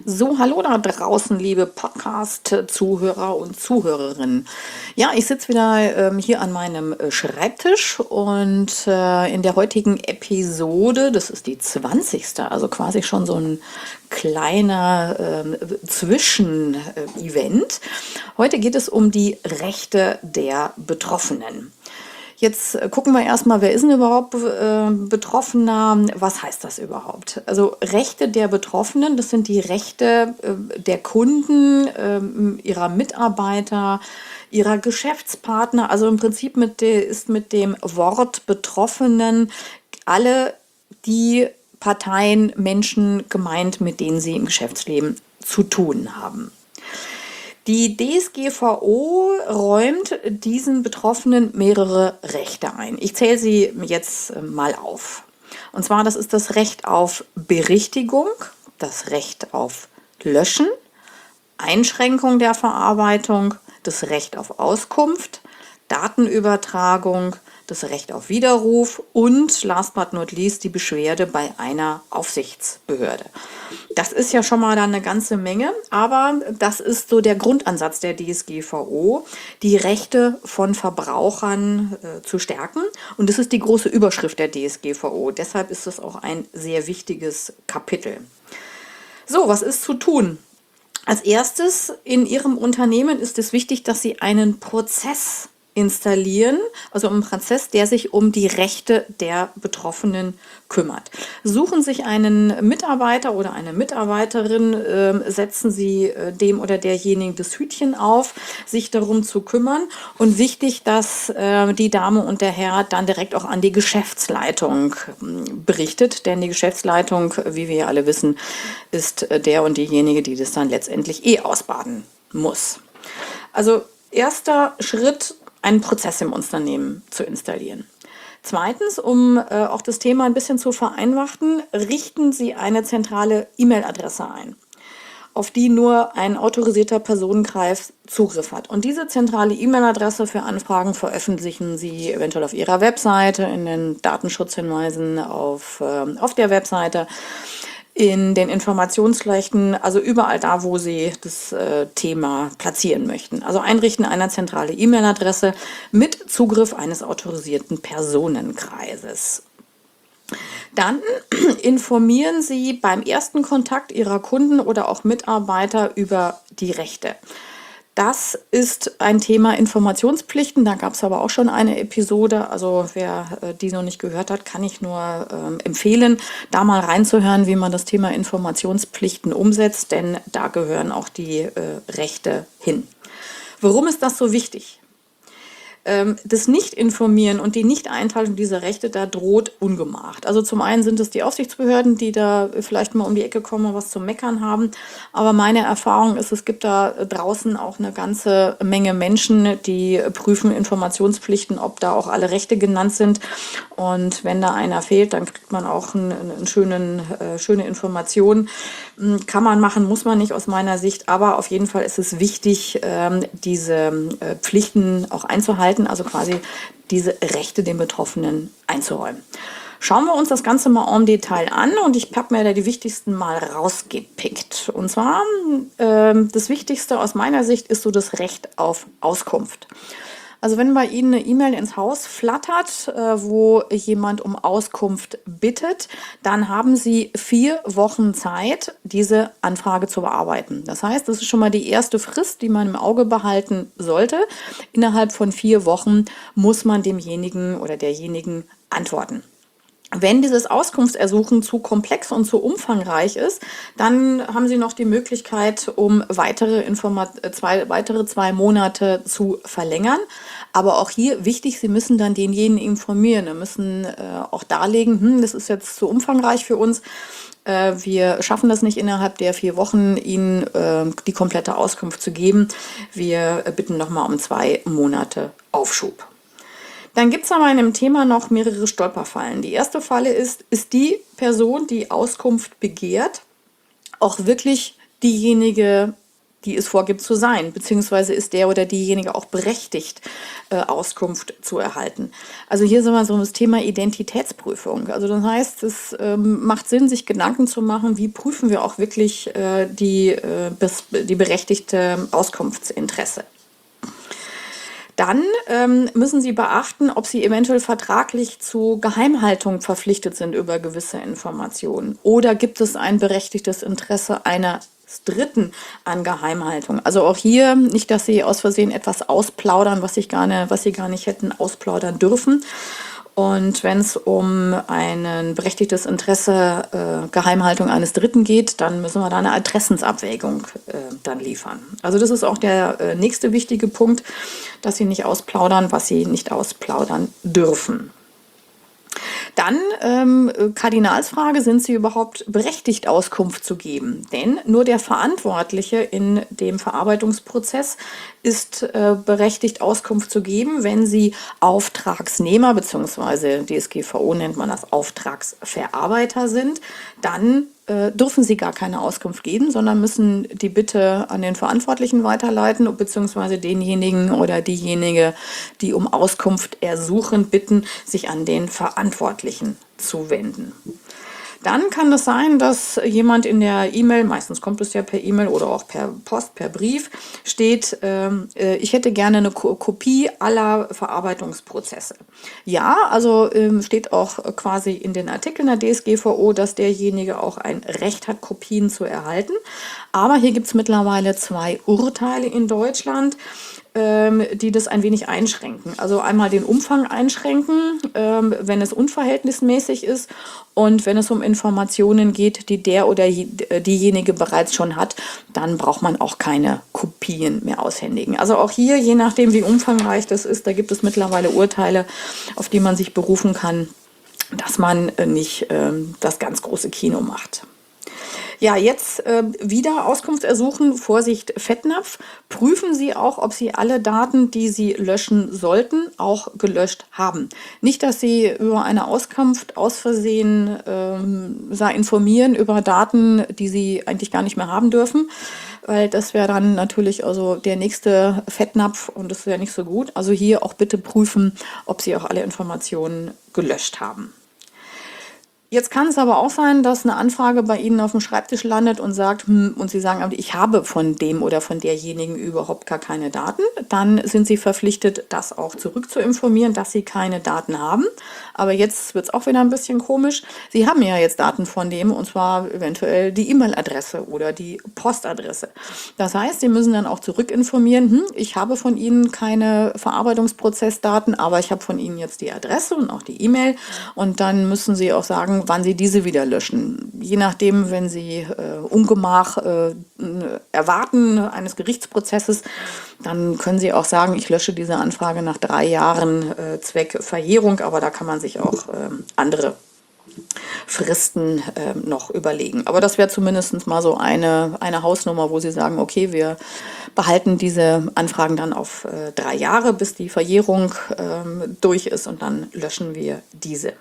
So, hallo da draußen, liebe Podcast-Zuhörer und Zuhörerinnen. Ja, ich sitze wieder hier an meinem Schreibtisch und in der heutigen Episode, das ist die 20., also quasi schon so ein kleiner Zwischen-Event. Heute geht es um die Rechte der Betroffenen. Jetzt gucken wir erstmal, wer ist denn überhaupt Betroffener? Was heißt das überhaupt? Also Rechte der Betroffenen, das sind die Rechte der Kunden, ihrer Mitarbeiter, ihrer Geschäftspartner. Also im Prinzip ist mit dem Wort Betroffenen alle die Parteien, Menschen gemeint, mit denen sie im Geschäftsleben zu tun haben. Die DSGVO räumt diesen Betroffenen mehrere Rechte ein. Ich zähle sie jetzt mal auf. Und zwar, das ist das Recht auf Berichtigung, das Recht auf Löschen, Einschränkung der Verarbeitung, das Recht auf Auskunft, Datenübertragung, das Recht auf Widerruf und last but not least die Beschwerde bei einer Aufsichtsbehörde. Das ist ja schon mal dann eine ganze Menge, aber das ist so der Grundansatz der DSGVO, die Rechte von Verbrauchern zu stärken. Und das ist die große Überschrift der DSGVO. Deshalb ist es auch ein sehr wichtiges Kapitel. So, was ist zu tun? Als erstes in Ihrem Unternehmen ist es wichtig, dass Sie einen Prozess installieren, also einen Prozess, der sich um die Rechte der Betroffenen kümmert. Suchen sich einen Mitarbeiter oder eine Mitarbeiterin, setzen Sie dem oder derjenigen das Hütchen auf, sich darum zu kümmern. Und wichtig, dass die Dame und der Herr dann direkt auch an die Geschäftsleitung berichtet, denn die Geschäftsleitung, wie wir ja alle wissen, ist der und diejenige, die das dann letztendlich ausbaden muss. Also erster Schritt, einen Prozess im Unternehmen zu installieren. Zweitens, um auch das Thema ein bisschen zu vereinfachen, richten Sie eine zentrale E-Mail-Adresse ein, auf die nur ein autorisierter Personenkreis Zugriff hat. Und diese zentrale E-Mail-Adresse für Anfragen veröffentlichen Sie eventuell auf Ihrer Webseite, in den Datenschutzhinweisen auf der Webseite, in den Informationsflächen, also überall da, wo Sie das Thema platzieren möchten. Also Einrichten einer zentralen E-Mail-Adresse mit Zugriff eines autorisierten Personenkreises. Dann informieren Sie beim ersten Kontakt Ihrer Kunden oder auch Mitarbeiter über die Rechte. Das ist ein Thema Informationspflichten. Da gab es aber auch schon eine Episode. Also wer die noch nicht gehört hat, kann ich nur empfehlen, da mal reinzuhören, wie man das Thema Informationspflichten umsetzt. Denn da gehören auch die Rechte hin. Warum ist das so wichtig? Das Nicht-Informieren und die Nicht-Einhaltung dieser Rechte, da droht Ungemach. Also zum einen sind es die Aufsichtsbehörden, die da vielleicht mal um die Ecke kommen und was zu meckern haben. Aber meine Erfahrung ist, es gibt da draußen auch eine ganze Menge Menschen, die prüfen Informationspflichten, ob da auch alle Rechte genannt sind. Und wenn da einer fehlt, dann kriegt man auch eine schöne Information. Kann man machen, muss man nicht aus meiner Sicht. Aber auf jeden Fall ist es wichtig, diese Pflichten auch einzuhalten. Also quasi diese Rechte den Betroffenen einzuräumen. Schauen wir uns das Ganze mal im Detail an und ich habe mir da die wichtigsten mal rausgepickt. Und zwar das Wichtigste aus meiner Sicht ist so das Recht auf Auskunft. Also wenn bei Ihnen eine E-Mail ins Haus flattert, wo jemand um Auskunft bittet, dann haben Sie 4 Wochen Zeit, diese Anfrage zu bearbeiten. Das heißt, das ist schon mal die erste Frist, die man im Auge behalten sollte. Innerhalb von 4 Wochen muss man demjenigen oder derjenigen antworten. Wenn dieses Auskunftsersuchen zu komplex und zu umfangreich ist, dann haben Sie noch die Möglichkeit, um weitere 2 Monate zu verlängern. Aber auch hier wichtig, Sie müssen dann denjenigen informieren. Sie müssen auch darlegen, das ist jetzt zu umfangreich für uns. Wir schaffen das nicht innerhalb der 4 Wochen, Ihnen die komplette Auskunft zu geben. Wir bitten nochmal um 2 Monate Aufschub. Dann gibt es aber in dem Thema noch mehrere Stolperfallen. Die erste Falle ist die Person, die Auskunft begehrt, auch wirklich diejenige, die es vorgibt zu sein, beziehungsweise ist der oder diejenige auch berechtigt, Auskunft zu erhalten. Also hier sind wir so das Thema Identitätsprüfung. Also das heißt, es macht Sinn, sich Gedanken zu machen, wie prüfen wir auch wirklich die berechtigte Auskunftsinteresse. Dann müssen Sie beachten, ob Sie eventuell vertraglich zu Geheimhaltung verpflichtet sind über gewisse Informationen. Oder gibt es ein berechtigtes Interesse eines Dritten an Geheimhaltung? Also auch hier nicht, dass Sie aus Versehen etwas ausplaudern, was Sie gar nicht hätten ausplaudern dürfen. Und wenn es um ein berechtigtes Interesse Geheimhaltung eines Dritten geht, dann müssen wir da eine Interessensabwägung dann liefern. Also das ist auch der nächste wichtige Punkt, dass Sie nicht ausplaudern, was Sie nicht ausplaudern dürfen. Dann Kardinalsfrage, sind Sie überhaupt berechtigt, Auskunft zu geben? Denn nur der Verantwortliche in dem Verarbeitungsprozess ist berechtigt, Auskunft zu geben, wenn Sie Auftragsnehmer bzw. DSGVO nennt man das Auftragsverarbeiter sind, dann dürfen Sie gar keine Auskunft geben, sondern müssen die Bitte an den Verantwortlichen weiterleiten, beziehungsweise denjenigen oder diejenige, die um Auskunft ersuchen, bitten, sich an den Verantwortlichen zu wenden. Dann kann es sein, dass jemand in der E-Mail, meistens kommt es ja per E-Mail oder auch per Post, per Brief, steht, ich hätte gerne eine Kopie aller Verarbeitungsprozesse. Ja, also steht auch quasi in den Artikeln der DSGVO, dass derjenige auch ein Recht hat, Kopien zu erhalten. Aber hier gibt es mittlerweile 2 Urteile in Deutschland, die das ein wenig einschränken. Also einmal den Umfang einschränken, wenn es unverhältnismäßig ist und wenn es um Informationen geht, die der oder diejenige bereits schon hat, dann braucht man auch keine Kopien mehr aushändigen. Also auch hier, je nachdem wie umfangreich das ist, da gibt es mittlerweile Urteile, auf die man sich berufen kann, dass man nicht das ganz große Kino macht. Ja, jetzt wieder Auskunft ersuchen. Vorsicht, Fettnapf. Prüfen Sie auch, ob Sie alle Daten, die Sie löschen sollten, auch gelöscht haben. Nicht, dass Sie über eine Auskunft aus Versehen informieren über Daten, die Sie eigentlich gar nicht mehr haben dürfen, weil das wäre dann natürlich also der nächste Fettnapf und das wäre nicht so gut. Also hier auch bitte prüfen, ob Sie auch alle Informationen gelöscht haben. Jetzt kann es aber auch sein, dass eine Anfrage bei Ihnen auf dem Schreibtisch landet und sagt, und Sie sagen, aber ich habe von dem oder von derjenigen überhaupt gar keine Daten. Dann sind Sie verpflichtet, das auch zurückzuinformieren, dass Sie keine Daten haben. Aber jetzt wird es auch wieder ein bisschen komisch. Sie haben ja jetzt Daten von dem, und zwar eventuell die E-Mail-Adresse oder die Postadresse. Das heißt, Sie müssen dann auch zurückinformieren, ich habe von Ihnen keine Verarbeitungsprozessdaten, aber ich habe von Ihnen jetzt die Adresse und auch die E-Mail. Und dann müssen Sie auch sagen, wann Sie diese wieder löschen. Je nachdem, wenn Sie Ungemach erwarten eines Gerichtsprozesses, dann können Sie auch sagen, ich lösche diese Anfrage nach 3 Jahren Zweck Verjährung, aber da kann man sich auch andere Fristen noch überlegen. Aber das wäre zumindest mal so eine Hausnummer, wo Sie sagen, okay, wir behalten diese Anfragen dann auf 3 Jahre, bis die Verjährung durch ist und dann löschen wir diese.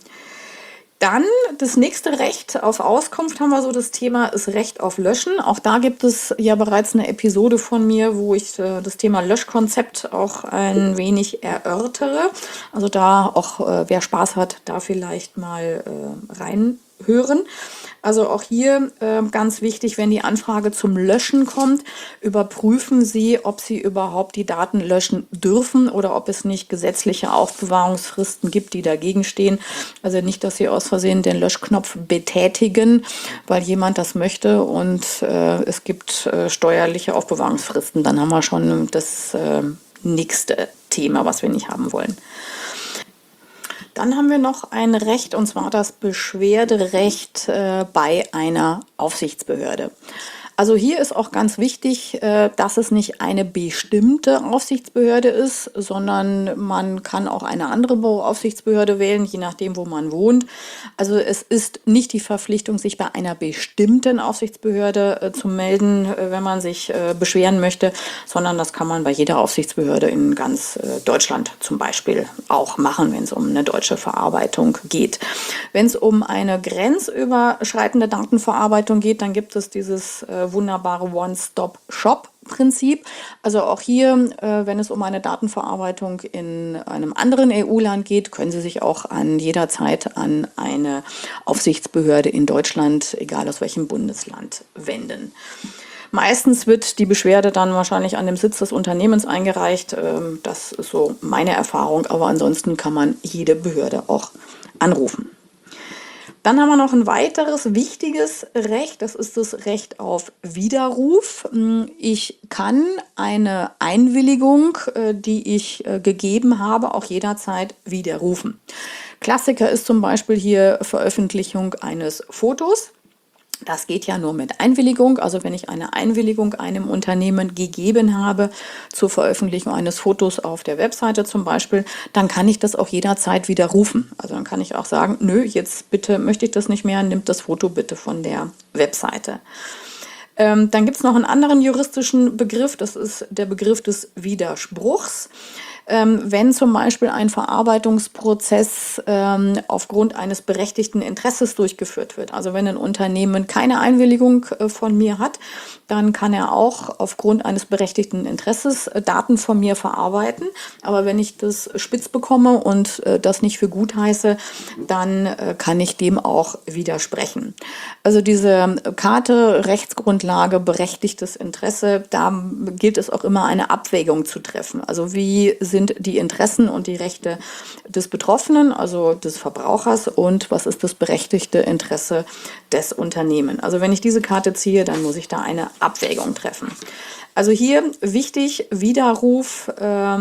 Dann das nächste Recht auf Auskunft haben wir so das Thema ist Recht auf Löschen. Auch da gibt es ja bereits eine Episode von mir, wo ich das Thema Löschkonzept auch ein wenig erörtere. Also da auch, wer Spaß hat, da vielleicht mal reinhören. Also auch hier ganz wichtig, wenn die Anfrage zum Löschen kommt, überprüfen Sie, ob Sie überhaupt die Daten löschen dürfen oder ob es nicht gesetzliche Aufbewahrungsfristen gibt, die dagegen stehen. Also nicht, dass Sie aus Versehen den Löschknopf betätigen, weil jemand das möchte und es gibt steuerliche Aufbewahrungsfristen. Dann haben wir schon das nächste Thema, was wir nicht haben wollen. Dann haben wir noch ein Recht, und zwar das Beschwerderecht bei einer Aufsichtsbehörde. Also hier ist auch ganz wichtig, dass es nicht eine bestimmte Aufsichtsbehörde ist, sondern man kann auch eine andere Aufsichtsbehörde wählen, je nachdem, wo man wohnt. Also es ist nicht die Verpflichtung, sich bei einer bestimmten Aufsichtsbehörde zu melden, wenn man sich beschweren möchte, sondern das kann man bei jeder Aufsichtsbehörde in ganz Deutschland zum Beispiel auch machen, wenn es um eine deutsche Verarbeitung geht. Wenn es um eine grenzüberschreitende Datenverarbeitung geht, dann gibt es dieses wunderbare One-Stop-Shop-Prinzip. Also auch hier, wenn es um eine Datenverarbeitung in einem anderen EU-Land geht, können Sie sich auch jederzeit an eine Aufsichtsbehörde in Deutschland, egal aus welchem Bundesland, wenden. Meistens wird die Beschwerde dann wahrscheinlich an dem Sitz des Unternehmens eingereicht. Das ist so meine Erfahrung, aber ansonsten kann man jede Behörde auch anrufen. Dann haben wir noch ein weiteres wichtiges Recht, das ist das Recht auf Widerruf. Ich kann eine Einwilligung, die ich gegeben habe, auch jederzeit widerrufen. Klassiker ist zum Beispiel hier Veröffentlichung eines Fotos. Das geht ja nur mit Einwilligung. Also wenn ich eine Einwilligung einem Unternehmen gegeben habe zur Veröffentlichung eines Fotos auf der Webseite zum Beispiel, dann kann ich das auch jederzeit widerrufen. Also dann kann ich auch sagen, nö, jetzt bitte möchte ich das nicht mehr, nimmt das Foto bitte von der Webseite. Dann gibt es noch einen anderen juristischen Begriff, das ist der Begriff des Widerspruchs. Wenn zum Beispiel ein Verarbeitungsprozess aufgrund eines berechtigten Interesses durchgeführt wird. Also wenn ein Unternehmen keine Einwilligung von mir hat, dann kann er auch aufgrund eines berechtigten Interesses Daten von mir verarbeiten. Aber wenn ich das spitz bekomme und das nicht für gut heiße, dann kann ich dem auch widersprechen. Also diese Karte, Rechtsgrundlage, berechtigtes Interesse, da gilt es auch immer eine Abwägung zu treffen. Also wie sind die Interessen und die Rechte des Betroffenen, also des Verbrauchers, und was ist das berechtigte Interesse des Unternehmens. Also wenn ich diese Karte ziehe, dann muss ich da eine Abwägung treffen. Also hier wichtig, Widerruf.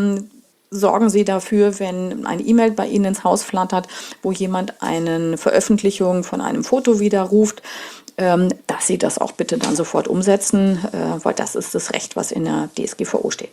Sorgen Sie dafür, wenn eine E-Mail bei Ihnen ins Haus flattert, wo jemand eine Veröffentlichung von einem Foto widerruft, dass Sie das auch bitte dann sofort umsetzen, weil das ist das Recht, was in der DSGVO steht.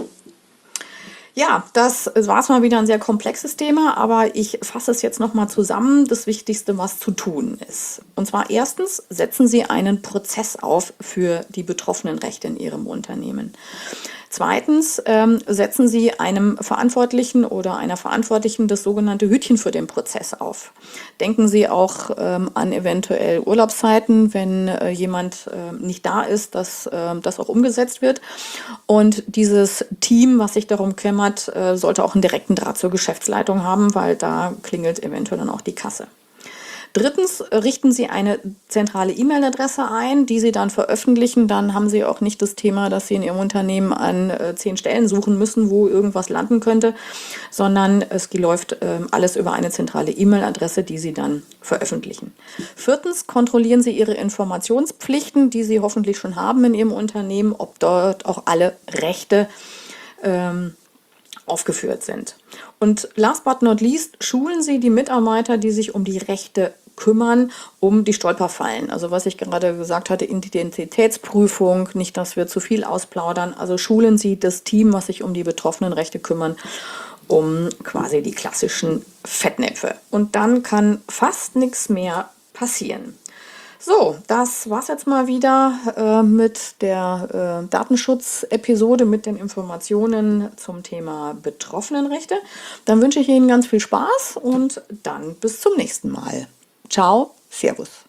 Ja, das war es mal wieder ein sehr komplexes Thema, aber ich fasse es jetzt nochmal zusammen. Das Wichtigste, was zu tun ist. Und zwar erstens, setzen Sie einen Prozess auf für die betroffenen Rechte in Ihrem Unternehmen. Zweitens, setzen Sie einem Verantwortlichen oder einer Verantwortlichen das sogenannte Hütchen für den Prozess auf. Denken Sie auch an eventuell Urlaubszeiten, wenn jemand nicht da ist, dass das auch umgesetzt wird. Und dieses Team, was sich darum kümmert, sollte auch einen direkten Draht zur Geschäftsleitung haben, weil da klingelt eventuell dann auch die Kasse. Drittens, richten Sie eine zentrale E-Mail-Adresse ein, die Sie dann veröffentlichen. Dann haben Sie auch nicht das Thema, dass Sie in Ihrem Unternehmen an 10 Stellen suchen müssen, wo irgendwas landen könnte, sondern es läuft alles über eine zentrale E-Mail-Adresse, die Sie dann veröffentlichen. Viertens, kontrollieren Sie Ihre Informationspflichten, die Sie hoffentlich schon haben in Ihrem Unternehmen, ob dort auch alle Rechte aufgeführt sind. Und last but not least, schulen Sie die Mitarbeiter, die sich um die Rechte kümmern, um die Stolperfallen. Also was ich gerade gesagt hatte, Identitätsprüfung, nicht, dass wir zu viel ausplaudern. Also schulen Sie das Team, was sich um die betroffenen Rechte kümmern, um quasi die klassischen Fettnäpfe. Und dann kann fast nichts mehr passieren. So, das war's jetzt mal wieder mit der Datenschutz-Episode mit den Informationen zum Thema Betroffenenrechte. Dann wünsche ich Ihnen ganz viel Spaß und dann bis zum nächsten Mal. Ciao, Servus.